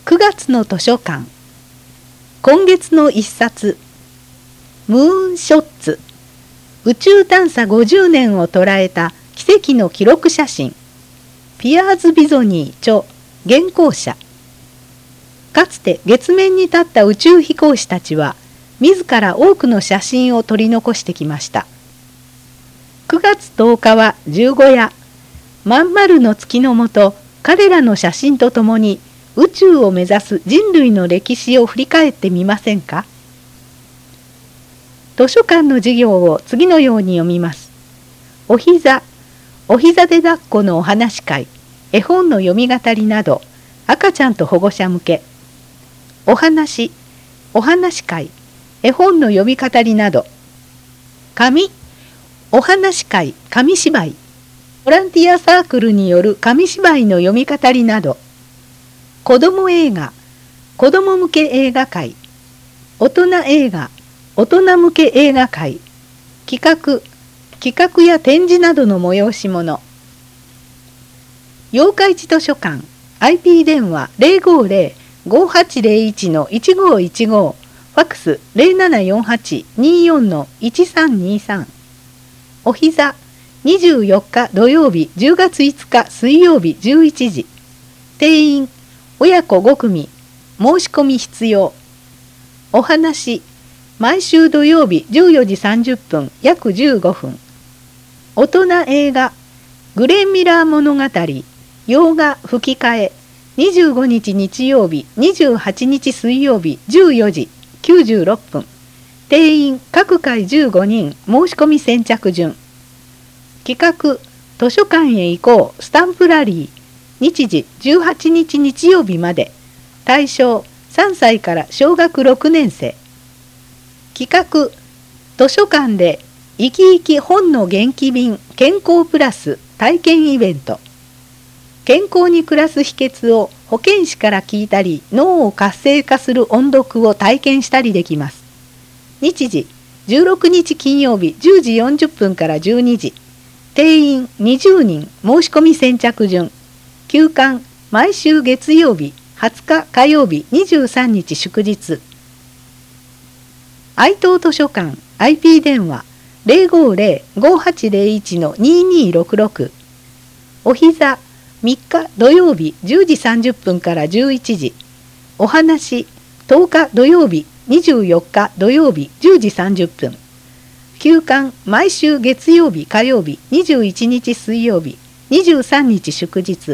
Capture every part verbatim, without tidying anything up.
くがつの図書館。今月の一冊、ムーンショッツ、宇宙探査ごじゅうねんを捉えた奇跡の記録写真。ピアーズ・ビゾニー著、原稿者。かつて月面に立った宇宙飛行士たちは、自ら多くの写真を撮り残してきました。くがつとおかは十五夜、まん丸の月の下、彼らの写真とともに宇宙を目指す人類の歴史を振り返ってみませんか。図書館の授業を次のように読みます。お膝、お膝で抱っこのお話会、絵本の読み語りなど、赤ちゃんと保護者向け。お話、お話会、絵本の読み語りなど。紙、お話会、紙芝居、ボランティアサークルによる紙芝居の読み語りなど。子ども映画、子ども向け映画会、大人映画、大人向け映画会、企画、企画や展示などの催し物。八日市図書館 アイピー 電話 ゼロごゼロ ごはちゼロいち のいちごいちご、ファックス ゼロななよんはち によんのいちさんにさん。お膝、にじゅうよっか土曜日じゅうがついつか水曜日じゅういちじ。定員、親子ご組、申し込み必要。お話、毎週土曜日じゅうよじさんじゅっぷん約じゅうごふん。大人映画、グレン・ミラー物語、洋画吹き替え、にじゅうごにち日曜日、にじゅうはちにち水曜日じゅうよじきゅうじゅうろっぷん。定員、各回じゅうごにん、申し込み先着順。企画、図書館へ行こう、スタンプラリー。日時じゅうはちにち日曜日まで。対象さんさいから小学ろくねんせい。企画、図書館で生き生き本の元気便健康プラス体験イベント。健康に暮らす秘訣を保健師から聞いたり、脳を活性化する音読を体験したりできます。日時じゅうろくにち金曜日じゅうじよんじゅっぷんからじゅうにじ。定員にじゅうにん、申し込み先着順。休館、毎週月曜日、はつか火曜日、にじゅうさんにち祝日。愛東図書館 アイピー 電話 ゼロごゼロ ごはちゼロいち のににろくろく。お膝、みっか土曜日じゅうじさんじゅっぷんからじゅういちじ。お話、とおか土曜日、にじゅうよっか土曜日じゅうじさんじゅっぷん。休館、毎週月曜日火曜日、にじゅういちにち水曜日、にじゅうさんにち祝日。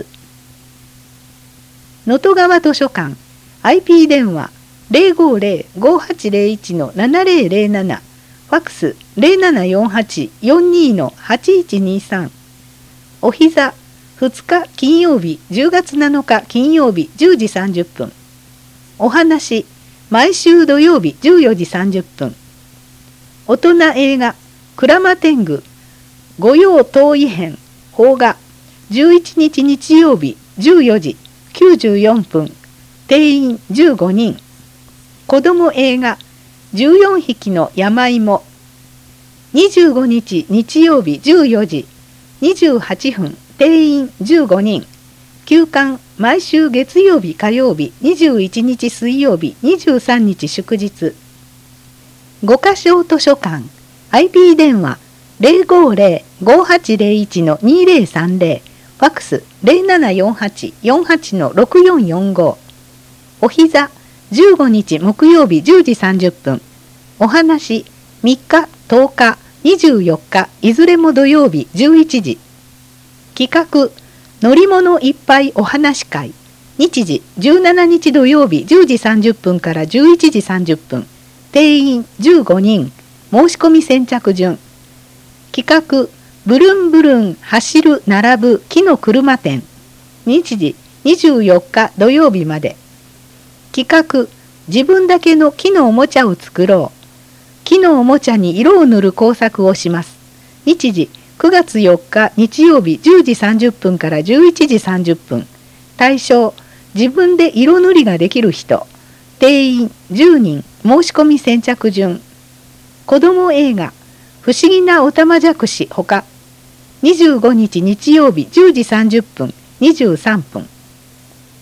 能登川図書館 アイピー 電話 ゼロごゼロ ごはちゼロいち のななゼロゼロなな。ファックス ゼロななよんはち よんにのはちいちにさん。お膝、ふつか金曜日じゅうがつなのか金曜日じゅうじさんじゅっぷん。お話、毎週土曜日じゅうよじさんじゅっぷん。大人映画鞍馬天狗御用遠い編邦画じゅういちにち日曜日じゅうよじきゅうじゅうよんぷん。定員じゅうごにん。子ども映画じゅうよんひきの山芋にじゅうごにち日曜日じゅうよじにじゅうはっぷん。定員じゅうごにん。休館、毎週月曜日火曜日にじゅういちにち水曜日にじゅうさんにち祝日。五箇所図書館 アイピー 電話 ゼロごゼロ ごはちゼロいち のにゼロさんゼロ。ファックス ゼロななよんはち よんはちのろくよんよんご。お膝、じゅうごにち木曜日じゅうじさんじゅっぷん。お話、みっかとおかにじゅうよっかいずれも土曜日じゅういちじ。企画、乗り物いっぱいお話会。日時じゅうしちにち土曜日じゅうじさんじゅっぷんからじゅういちじさんじゅっぷん。定員じゅうごにん。申し込み先着順。企画、ブルンブルン走る並ぶ木の車展。日時にじゅうよっか土曜日まで。企画、自分だけの木のおもちゃを作ろう。木のおもちゃに色を塗る工作をします。日時くがつよっか日曜日じゅうじさんじゅっぷんからじゅういちじさんじゅっぷん。対象、自分で色塗りができる人。定員じゅうにん。申し込み先着順。子ども映画不思議なおたまじゃくしほか。にじゅうごにち日曜日じゅうじさんじゅっぷんにじゅうさんぷん。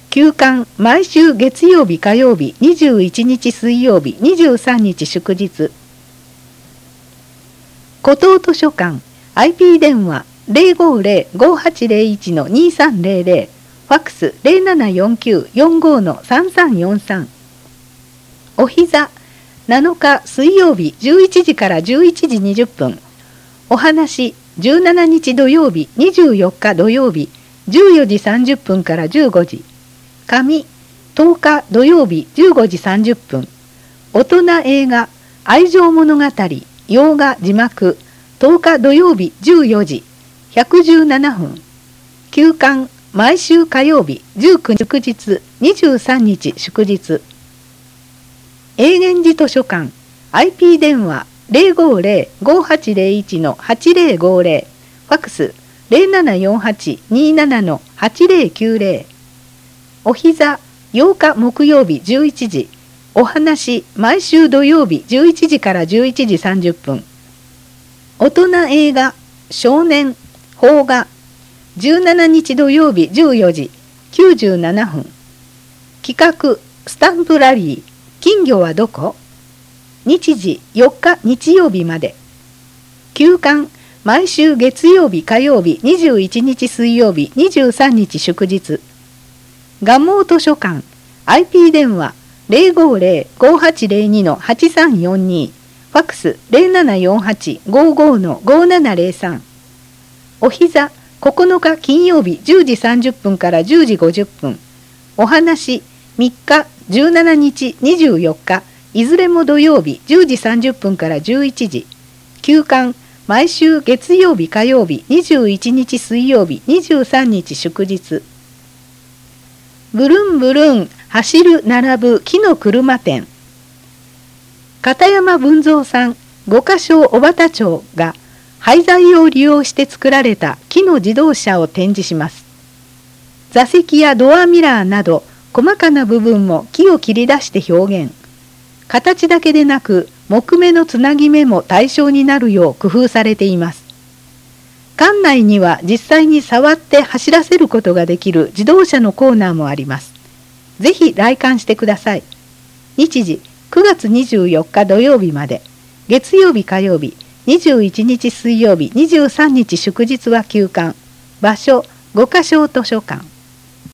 休館毎週月曜日火曜日にじゅういちにち水曜日にじゅうさんにち祝日。湖東図書館 アイピー 電話 ゼロごーゼロ ごはちゼロいち のにさんゼロゼロ、ファックス ゼロななよんきゅう よんご のさんさんよんさん。おひざなのか水曜日じゅういちじからじゅういちじにじゅっぷん。お話じゅうしちにち土曜日にじゅうよっか土曜日じゅうよじさんじゅっぷんからじゅうごじ。紙とおか土曜日じゅうごじさんじゅっぷん。大人映画愛情物語洋画字幕とおか土曜日じゅうよじひゃくじゅうななふん。休館毎週火曜日じゅうくにち祝日にじゅうさんにち祝日。永源寺図書館 アイピー 電話 ゼロごーゼロ ごはちゼロいち のはちゼロごゼロ、ファックス ゼロななよんはち になな のはちゼロきゅうゼロ。おひざようか木曜日じゅういちじ。お話毎週土曜日じゅういちじからじゅういちじさんじゅっぷん。大人映画少年邦画じゅうしちにち土曜日じゅうよじきゅうじゅうななふん。企画スタンプラリー金魚はどこ？日時よっか日曜日まで。休館毎週月曜日火曜日にじゅういちにち水曜日にじゅうさんにち祝日。蒲生図書館 アイピー 電話 ゼロごーゼロ ごはちゼロに のはちさんよんに、ファックス ゼロななよんはち ごご のごななゼロさん。おひざここのか金曜日じゅうじさんじゅっぷんからじゅうじごじゅっぷん。お話みっかじゅうしちにちにじゅうよっかいずれも土曜日じゅうじさんじゅっぷんからじゅういちじ。休館毎週月曜日火曜日にじゅういちにち水曜日にじゅうさんにち祝日。ブルンブルン走る並ぶ木の車店。片山文蔵さん五箇所小畑町が廃材を利用して作られた木の自動車を展示します。座席やドアミラーなど細かな部分も木を切り出して表現。形だけでなく木目のつなぎ目も対象になるよう工夫されています。館内には実際に触って走らせることができる自動車のコーナーもあります。ぜひ来館してください。日時くがつにじゅうよっか土曜日まで。月曜日火曜日にじゅういちにち水曜日にじゅうさんにち祝日は休館。場所五箇所図書館。